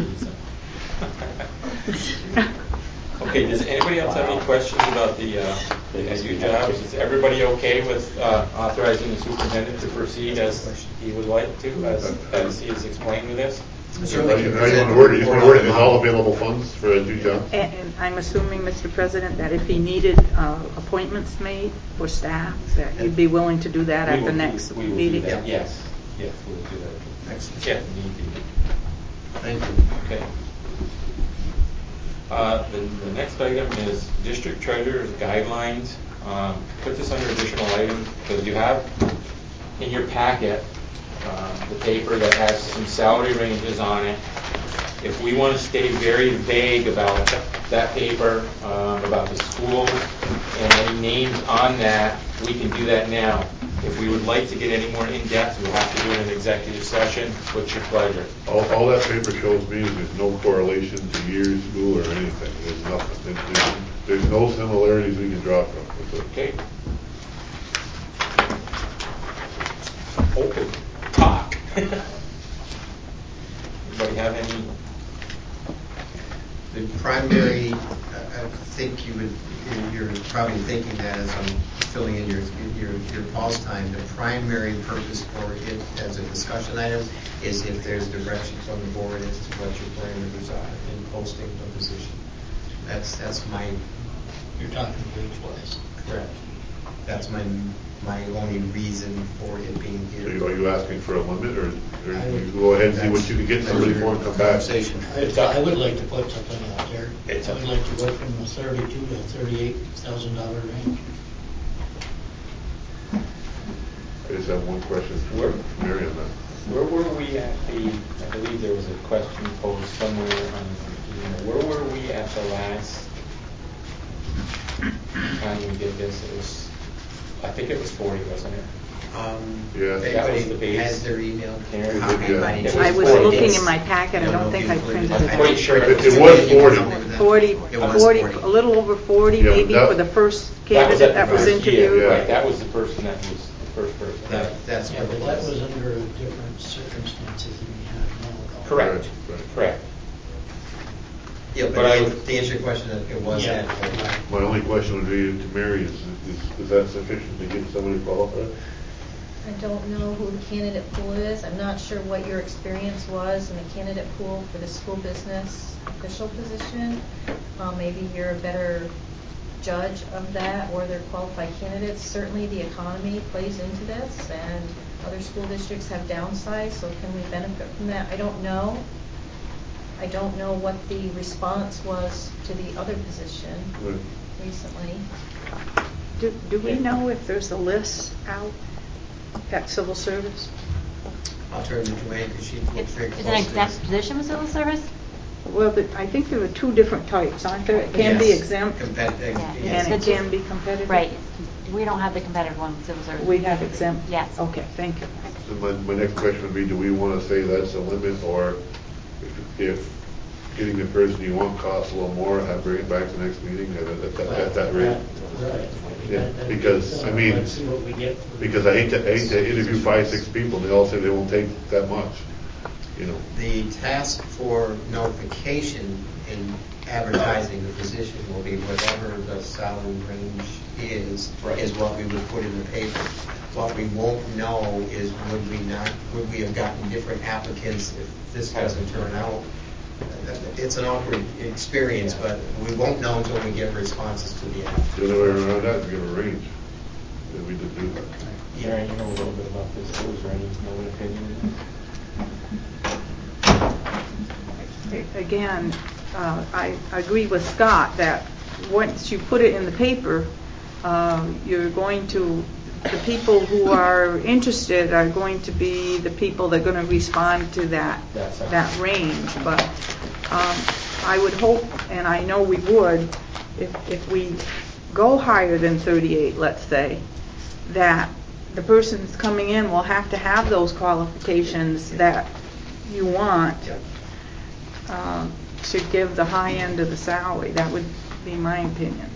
Okay, does anybody else have any questions about the, uh, the S U jobs? Is everybody okay with uh, authorizing the superintendent to proceed as he would like to, as, as he has explained with this? Certainly. How do you how do you want to word it? You just want to word it, is all available funds for a new job? And, and I'm assuming, Mister President, that if he needed uh, appointments made for staff, that you'd be willing to do that We at will the do- next we will do meeting? that. Yes, yes, we'll do that. Excellent. Yeah, need to. Thank you. Okay. Uh, the, the next item is district treasurer's guidelines. Um, put this under additional item because you have in your packet um, the paper that has some salary ranges on it. If we want to stay very vague about that paper, um, about the schools, and any names on that, we can do that now. If we would like to get any more in-depth, we'll have to do it in an executive session. What's your pleasure? All, all that paper shows me is there's no correlation to years, school, or anything. There's nothing. There's, there's, there's no similarities we can draw from. Okay. Open talk. Anybody have any? The primary, uh, I think you would, you're probably thinking that as I'm filling in your your, your pause time, the primary purpose for it as a discussion item is if there's direction from the board as to what your parameters are in posting the position. That's that's my. You're talking wage-wise. Correct. That's my my only reason for it being here. So you, are you asking for a limit, or, or you go ahead and see what you can get somebody for and come back? I, I would like to put something out there. I would like to go from the thirty-two to thirty-eight thousand dollar range. I just have one question for Mary on that. Where were we at the, I believe there was a question posed somewhere on, you know, where were we at the last time we did this? It was, I think it was forty, wasn't it? Um, yeah. That was the base. Has their email There, copy yeah. by any I chance? was forty. looking in my packet, I don't think I printed I'm it. pretty sure It, it was forty. forty, It was forty, forty. a little over forty, Yeah, maybe that- for the first That was candidate at that the was first year, interviewed. right? That was the person that was the first person. That, that's Yeah, what but it that was. was under different circumstances than we have now. though. Correct. Right, right. Correct. Yeah, but, But I- to answer your question, it was Yeah. that. forty. My only question would be to Mary, is, is, is that sufficient to get somebody qualified? I don't know who the candidate pool is. I'm not sure what your experience was in the candidate pool for the school business official position. Uh, maybe you're a better judge of that, or they're qualified candidates. Certainly the economy plays into this, and other school districts have downsized, so can we benefit from that? I don't know. I don't know what the response was to the other position Right. recently. Do, do we know if there's a list out at civil service? I'll turn to Joanne because she looks very Is close it an to exempt this. position with civil service? Well, the, I think there are two different types, aren't there? It can be Yes. exempt Compet- uh, Yeah. yes. and it can be competitive. Right. We don't have the competitive one with civil service. We have exempt? Yes. Okay, thank you. So my, my next question would be, do we want to say that's a limit, or if, if getting the person you want costs a little more, have bring it back to the next meeting at, at, at, at that rate? Right. Yeah, That- that- because, I mean, Let's see what we get. for- Because I hate to, I hate to interview five, six people, and they all say they won't take that much, you know. The task for notification in advertising the position will be whatever the salary range is, Right. is what we would put in the paper. What we won't know is would we not, would we have gotten different applicants if this doesn't turn out? It's an awkward experience, but we won't know until we get responses to the app. The other way around that, we give a range, that we did do that. Mary, you know a little bit about this. Was there any no opinion? Again, uh, I agree with Scott that once you put it in the paper, uh, you're going to, the people who are interested are going to be the people that are going to respond to that That's right. that range. But um, I would hope, and I know we would, if, if we go higher than thirty-eight, let's say, that the person that's coming in will have to have those qualifications that you want uh, to give the high end of the salary. That would be my opinion.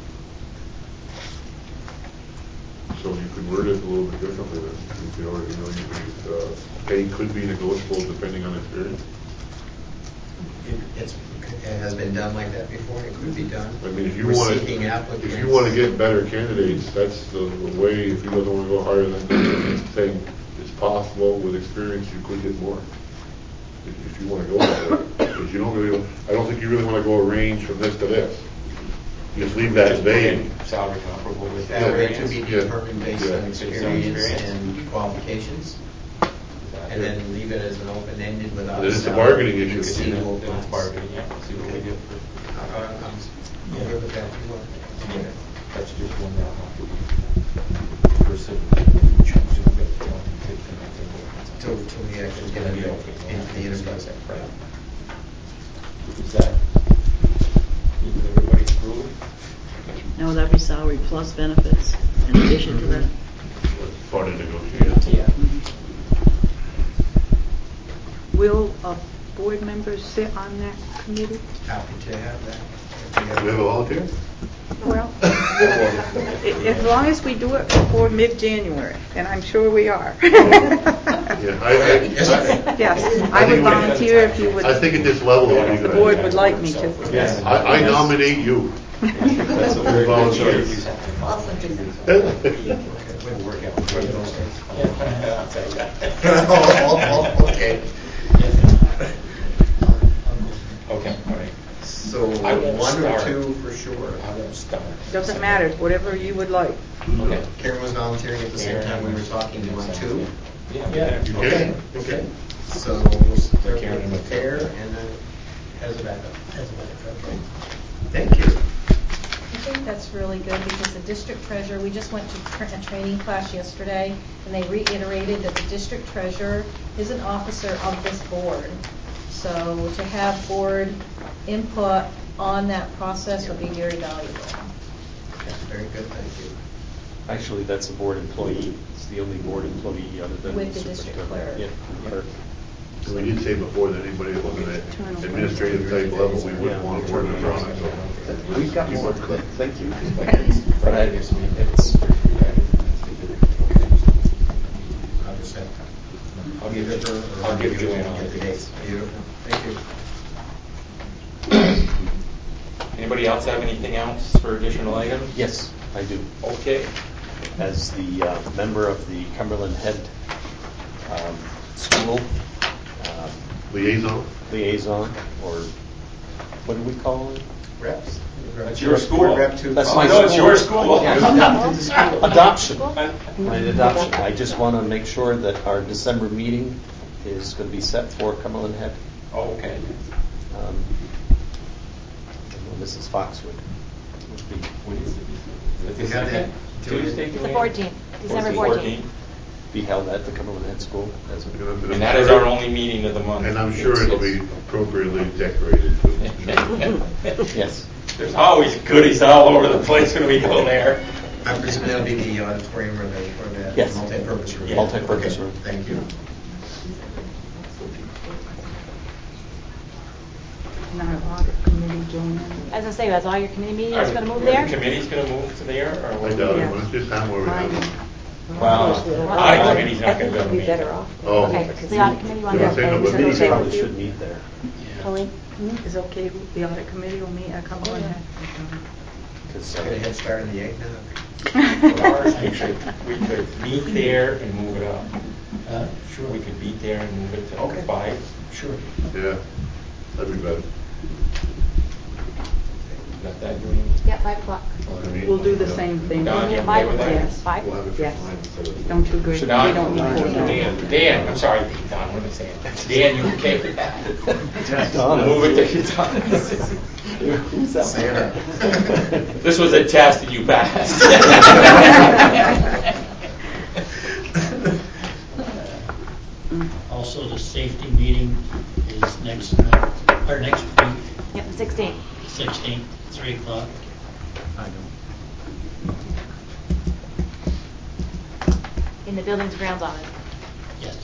So you could word it a little bit differently then, if you already know, you could, uh, pay could be negotiable depending on experience. It, it's, it has been done like that before. It could be done. I mean, if you We're want seeking to, applicants. if you want to get better candidates, that's the, the way. If you don't want to go higher than saying it's possible with experience, you could get more. If, if you want to go that way, because you don't really, I don't think you really want to go a range from this to this. You just leave that Just put vague. in salary comparable with That way to experience. be determined based Yeah. on Based on experience experience. and qualifications, and then leave it as an open-ended without. And then it's a salary. bargaining issue. And see who Then it's applies. bargaining, yeah. See what we get for. Uh, I'm okay with that. if you want. Yeah, that's just one that have to be reciprocated. Choose to get one, take them out there. Till, till we actually get Gonna be into okay. into the interviews. Right. Is that even everybody's approval? No, that'd be salary plus benefits in addition to that. Part of negotiation. Yeah. Will uh, board members sit on that committee? Happy to have that. We have a volunteer? Well, i- as long as we do it before mid-January, and I'm sure we are. Yeah, I, I, Yes, I I would think we- volunteer if you would, I think at this level, it'd be the good. board would like me to. Yes. I, I nominate you. That's a very good choice. Oh, okay. Okay, all right. So I won't one or start. two for sure. I won't start. Doesn't matter, whatever you would like. Okay. Karen was volunteering at the same time we were talking. You want two? Yeah. Yeah. yeah. Okay. Okay. So we'll start Karen and with the pair Michaela. and then has a backup. Has a backup. Okay. Thank you. I think that's really good because the district treasurer, we just went to tra- a training class yesterday, and they reiterated that the district treasurer is an officer of this board. So to have board input on that process would be very valuable. Very good. Thank you. Actually, that's a board employee. It's the only board employee other than With the district superintendent. clerk. Yeah, clerk. So we did say before that anybody that was at administrative type level, we wouldn't want to board member on it. So We've got more. Thank you. But I guess we, it's. I'll just have. I'll give it, her. I'll give Joanne all Get the the dates. dates. Beautiful. Thank you. Anybody else have anything else for additional items? Yes, I do. Okay. As the uh, member of the Cumberland Head um, School um, liaison, liaison, or what do we call it? Reps. That's your school. Rep to- That's Oh, my no, school. it's your school. Yeah. Adopted the school. Adoption. My adoption. I just want to make sure that our December meeting is going to be set for Cumberland Head. Oh, okay. Um, I know Missus Fox would, would be. What is it? You It's have that? Tuesday? It's the Joanne? fourteenth, December fourteenth. Be held at the Cumberland Head School. That's what And that is our only meeting of the month. and I'm sure it'll be appropriately decorated. too. Yes. There's always goodies all over the place when we go there. I presume that'll be the auditorium or the, or the Yes. multi-purpose room. Yeah. Multi-purpose Okay. room. Thank you. And our audit committee, Joanne. As I say, that's all your committee meeting Are is going to move are there? the committee's going to move to there? Or I what? doubt it. Yeah. Let's just have where we have it. Wow. Audit committee's not going to be able to better meet. off. Oh. Okay, so the audit committee You wants want to say to. no, but- Committees okay probably with you? should meet there. Colleen? Is it okay, if the audit committee will meet at Cumberland Head? Because Get a head start in the eggnog. Ours, we could, we could meet there and move it up. Uh, Sure. We could meet there and move it to Okay. five. Sure. Yeah, that'd be better. Got that, Joanne? Yeah, five o'clock. I mean, We'll do the same thing. Don, you okay Five, with that? Yes. five? We'll have it for Yes. five instead of- Don't you agree? We Don, don't need four now. Dan, Dan, I'm sorry, Don, what am I saying? Dan, you okay with that? Don, We'll move it to Don. Who's that? Sarah. This was a test and you passed. Also, the safety meeting is next month, or next week, Yep, sixteen. sixteenth, three o'clock. I don't. In the buildings grounds office. Yes.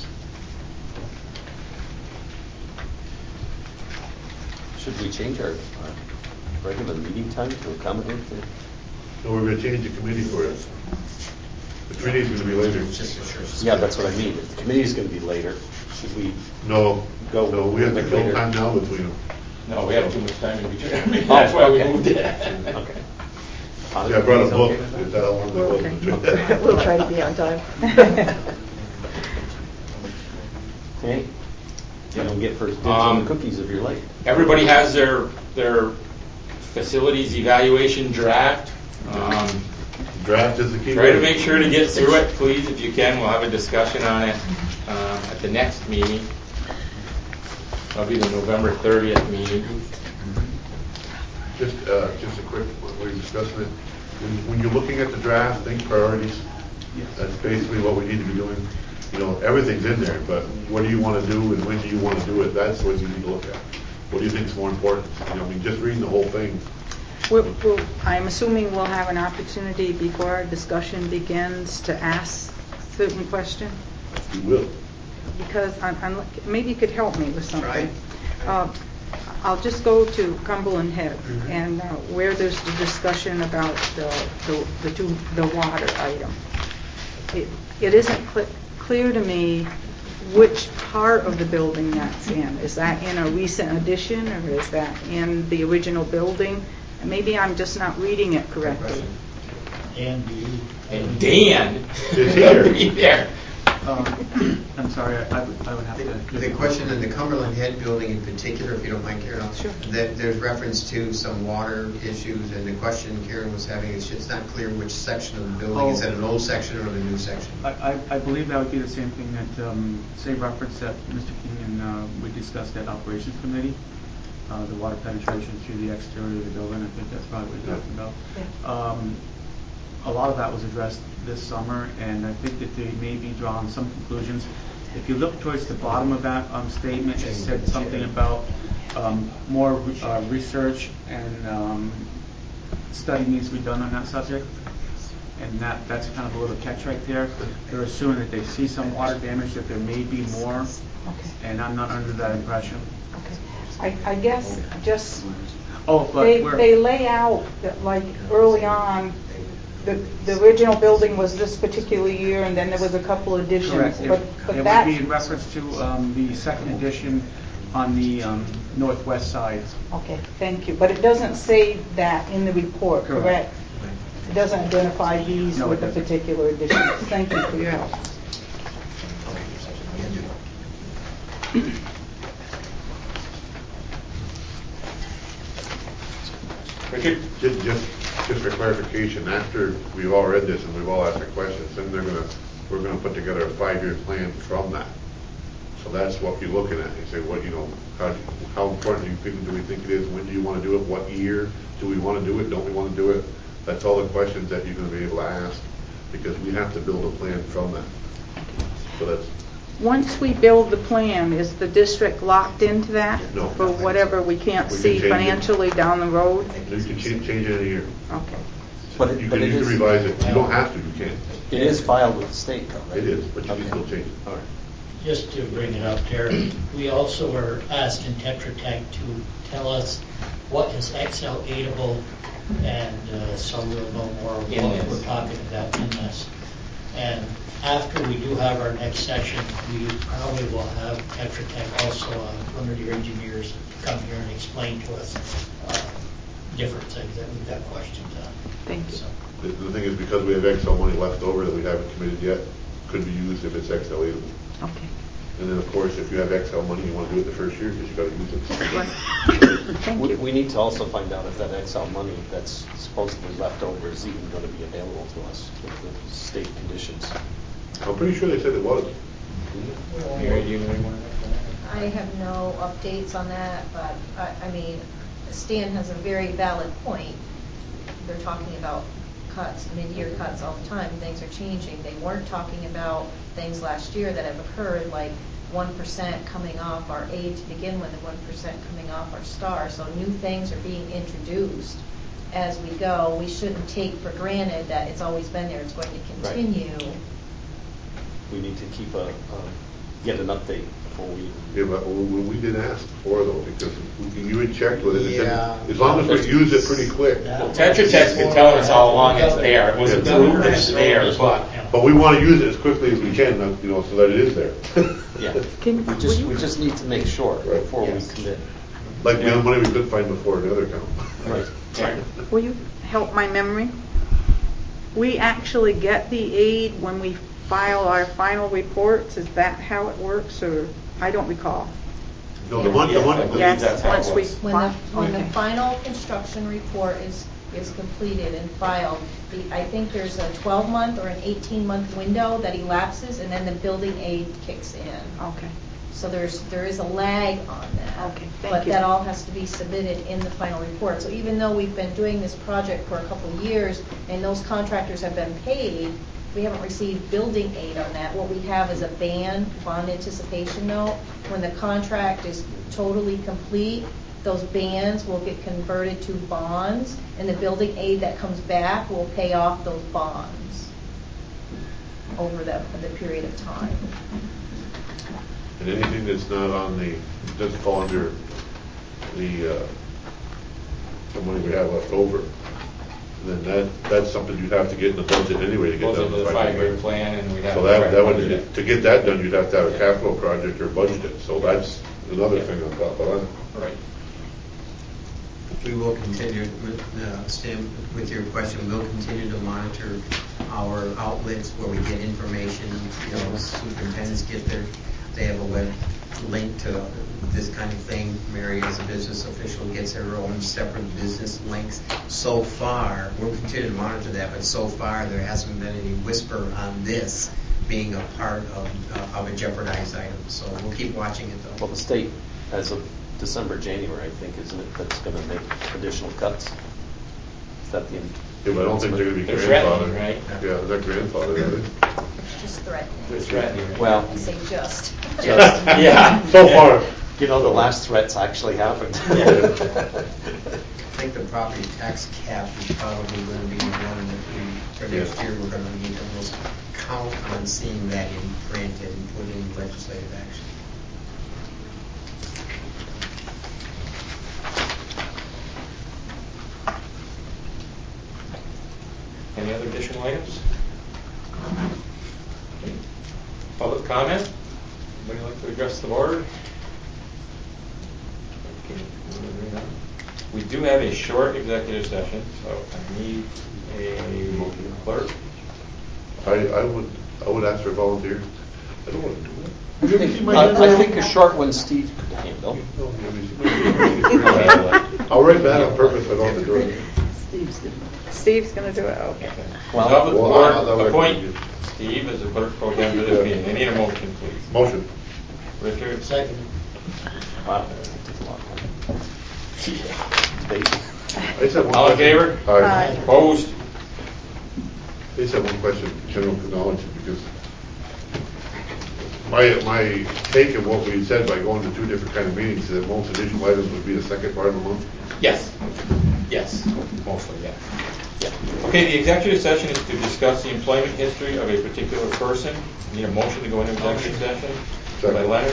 Should we change our, our regular meeting time to accommodate the? No, we're gonna change the committee for it. The committee's gonna be later. Yeah, that's what I mean. If the committee's going to be later, should we? No, Go no, we have to a bit kill later? time now between them. No, we have too much time in between. I mean, Oh, That's why we okay. moved it. Okay. Yeah, I brought a book. Is that how long We're it was? okay. We'll try to be on time. Hey, you don't get first dibs on Um, the cookies if you're late. Everybody has their, their facilities evaluation draft. Um, Draft is the key. Try to make sure to get through it, please, if you can. We'll have a discussion on it uh, at the next meeting. That'll be the November thirtieth meeting. Just, uh, just a quick, we're discussing it. When, when you're looking at the draft, think priorities. That's basically what we need to be doing. You know, everything's in there, but what do you want to do and when do you want to do it? That's what you need to look at. what do you think is more important? You know, I mean, just reading the whole thing. We'll, we'll, I'm assuming we'll have an opportunity before our discussion begins to ask certain questions. You will. Because I'm, I'm, maybe you could help me with something. Uh, I'll just go to Cumberland Head, mm-hmm. and uh, where there's the discussion about the the, the, two, the water item. It, it isn't cl- clear to me which part of the building that's in. Is that in a recent addition, or is that in the original building? And maybe I'm just not reading it correctly. Dan, do you? And Dan is here. Be there. Um, I'm sorry, I, I, would, I would have the, to... The question in the Cumberland Head building in particular, if you don't mind, Karen, sure. that there's reference to some water issues, and the question Karen was having is it's not clear which section of the building. Oh. Is that an old section or the new section? I, I, I believe that would be the same thing that, um, say, reference that Mister King and uh, we discussed at Operations Committee, uh, the water penetration through the exterior of the building. I think that's probably what you're talking about. Yeah. Um, a lot of that was addressed this summer, and I think that they may be drawn some conclusions. If you look towards the bottom of that um, statement, it said something about um, more uh, research and um, study needs to be done on that subject, and that, that's kind of a little catch right there. They're assuming that they see some water damage, that there may be more, okay. And I'm not under that impression. Okay. I, I guess just oh, but they, we're, they lay out that, like, early on, The, the original building was this particular year, and then there was a couple additions. Correct. But, it but it that would be in reference to um, the second edition on the um, northwest side. Okay, thank you. But it doesn't say that in the report, correct? correct? It doesn't identify these no, with the particular additions. Thank you for your help. Richard? Just, just, just for clarification, after we've all read this and we've all asked our questions, then they're gonna, we're gonna put together a five-year plan from that. So that's what you're looking at. You say, what, you know, how, how important do you think, do we think it is? When do you want to do it? What year do we want to do it? Don't we want to do it? That's all the questions that you're going to be able to ask, because we have to build a plan from that. So that's. Once we build the plan, is the district locked into that no, for whatever we can't we see can financially it. down the road? You can change, change it in a year. Okay. But it, you but can, it you is, can revise it. You don't have to. You can. It is filed with the state, though, right? It is, but you okay. can still change it. All right. Just to bring it up there, we also were asked in Tetra Tech to tell us what is X L eightable, and uh, so we'll know more of in what this. we're talking about in this. And after we do have our next session, we probably will have Tetra Tech also, uh, one of your engineers, come here and explain to us uh, different things that we've got questions on. Thank you. So. The, the thing is, because we have X L money left over that we haven't committed yet, could be used if it's X L eightable. Okay. And then, of course, if you have X L money, you want to do it the first year because you got to use it. Right. Thank we, you. we need to also find out if that X L money that's supposedly left over is even going to be available to us with the state conditions. I'm pretty sure they said it was. I have no updates on that, but I, I mean, Stan has a very valid point. They're talking about cuts, mid-year cuts all the time. Things are changing. They weren't talking about things last year that have occurred, like one percent coming off our aid to begin with and one percent coming off our star. So new things are being introduced as we go. We shouldn't take for granted that it's always been there. It's going to continue. Right. We need to keep a, um, get an update before we... Yeah, but we, we did ask before, though, because we, you had checked with it. Yeah. As long as we use it pretty quick. Well, Tetra Tech's been telling us all along it's there. It wasn't approved, it's there, but... But we want to use it as quickly as we can, you know, so that it is there. Yeah. Can, we just we just need to make sure right. before yes. we commit. Like the other money we couldn't find before in the other account. Right. Right. Will you help my memory? We actually get the aid when we file our final reports. Is that how it works, or I don't recall? No, the one, the one. Yes, yes. Once we when the when okay. the final construction report is is completed and filed, the, I think there's a twelve month or an eighteen month window that elapses, and then the building aid kicks in. Okay. So there's there is a lag on that. Okay. Thank but you. that all has to be submitted in the final report. So even though we've been doing this project for a couple of years and those contractors have been paid, we haven't received building aid on that. What we have is a ban, bond anticipation note. When the contract is totally complete, those bands will get converted to bonds, and the building aid that comes back will pay off those bonds over the, the period of time. And anything that's not on the, doesn't fall under the, uh, the money we have left over, then that, that's something you'd have to get in the budget anyway to get Goes done. into the five-year plan, and we'd have So to that, try that to would, budget it. to get that done, you'd have to have a capital project or budget it, so that's another thing on top of that. Right. We will continue, with, uh, Stan, with your question, we'll continue to monitor our outlets where we get information. You know, superintendents get their, they have a web link to this kind of thing. Mary, as a business official, gets her own separate business links. So far, we'll continue to monitor that, but so far there hasn't been any whisper on this being a part of, uh, of a jeopardized item. So we'll keep watching it, though. Well, the state, as of December, January, I think, isn't it, that's going to make additional cuts? Is that the? Yeah, but I don't think they're going to be They're grandfathered. threatening, right? Yeah, they're grandfathered, are they? Just threatening. They're threatening. Well, You say just. Just. Yeah. So far. You know, the last threats actually happened. I think the property tax cap is probably going to be one that we, for next year, we're going to need to almost count on seeing that in print and put in legislative action. Any other additional items? Okay. Public comment? Anybody like to address the board? Okay. moving on. We do have a short executive session, so I need a clerk. I, I would, I would ask for volunteers. I don't want to do that. I think, I, I think a short one Steve could handle. I'll write that on purpose, I don't have to do it. Steve's going to do it, okay. Well, Well, the well, board I'll- I'll- appoint Steve as the clerk pro tem for this meeting. I need a motion, please. Motion. Richard? Second. Wow. That took a long time. Debate. I just have one All in question. favor? Aye. Opposed? I just have one question, general knowledge, because my, my take of what we said by going to two different kind of meetings is that most additional items would be the second part of the month. Yes. Yes, mostly, yeah. Okay, the executive session is to discuss the employment history of a particular person. Need a motion to go into executive session? Second. By Leonard.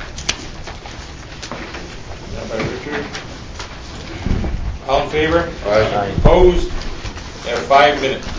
Now by Richard. All in favor? Aye. Opposed? You have five minutes.